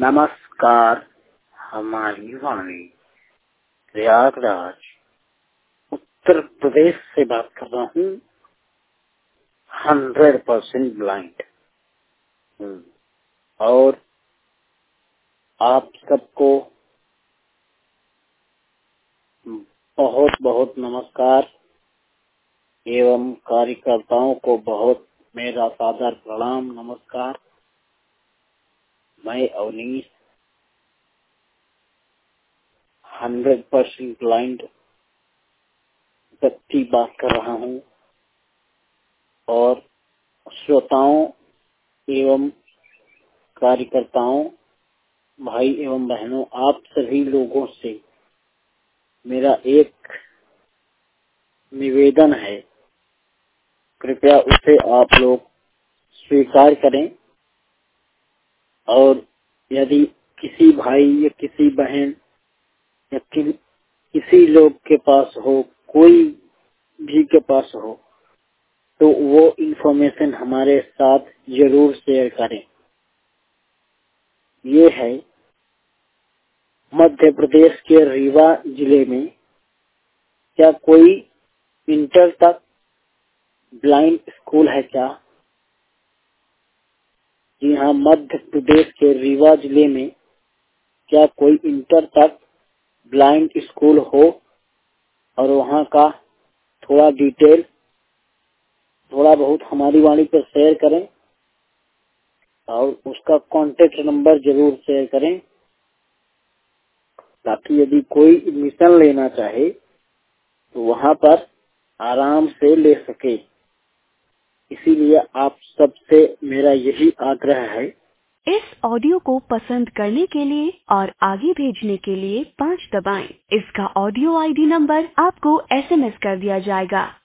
नमस्कार। हमारी वाणी प्रयागराज उत्तर प्रदेश से बात कर रहा हूँ। 100% ब्लाइंड और आप सबको बहुत बहुत नमस्कार एवं कार्यकर्ताओं को बहुत मेरा सादर प्रणाम। नमस्कार। मैं अवनीश 100% ब्लाइंड व्यक्ति बात कर रहा हूँ और श्रोताओं एवं कार्यकर्ताओं, भाई एवं बहनों, आप सभी लोगों से मेरा एक निवेदन है, कृपया उसे आप लोग स्वीकार करें। और यदि किसी भाई या किसी बहन या किसी लोग के पास हो, कोई भी के पास हो, तो वो इंफॉर्मेशन हमारे साथ जरूर शेयर करें। ये है मध्य प्रदेश के रीवा जिले में क्या कोई इंटर तक ब्लाइंड स्कूल है क्या? जी हाँ, मध्य प्रदेश के रीवा जिले में क्या कोई इंटर तक ब्लाइंड स्कूल हो और वहाँ का थोड़ा डिटेल थोड़ा बहुत हमारी वाणी पर शेयर करें और उसका कॉन्टेक्ट नंबर जरूर शेयर करें, ताकि यदि कोई एडमिशन लेना चाहे तो वहाँ पर आराम से ले सके। इसीलिए आप सबसे मेरा यही आग्रह है। इस ऑडियो को पसंद करने के लिए और आगे भेजने के लिए 5 दबाएं। इसका ऑडियो आईडी नंबर आपको SMS कर दिया जाएगा।